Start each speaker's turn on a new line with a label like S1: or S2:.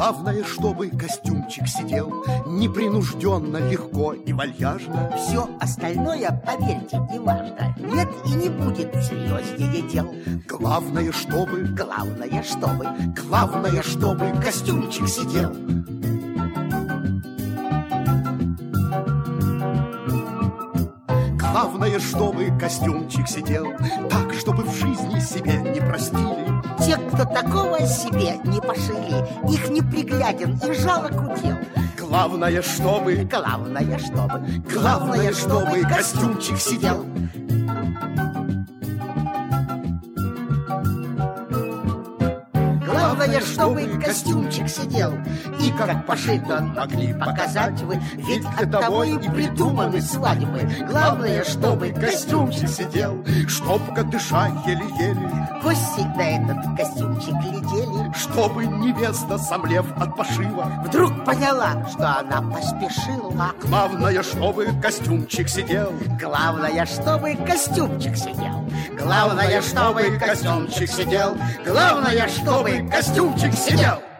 S1: Главное, чтобы костюмчик сидел непринужденно, легко и вальяжно.
S2: Все остальное, поверьте, не важно. Нет и не будет серьезнее дел.
S1: Главное, чтобы
S2: костюмчик сидел.
S1: Главное, чтобы костюмчик сидел так, чтобы в жизни себе не простили.
S2: Те, кто такого себе не пошили, их непригляден и жалок удел.
S1: Главное, чтобы костюмчик сидел.
S2: Главное, чтобы костюмчик сидел. И как пошито могли показать вы, ведь оттого и придуманы свадьбы. Главное, чтобы костюмчик сидел.
S1: Чтоб-ка дыша еле-еле,
S2: гости на этот костюмчик глядели.
S1: чтобы невеста, сомлев от пошива,
S2: вдруг поняла, что она поспешила.
S1: Главное, чтобы костюмчик сидел.
S2: Главное, чтобы костюмчик сидел. Главное, чтобы костюмчик сидел. Главное, чтобы костюмчик сидел.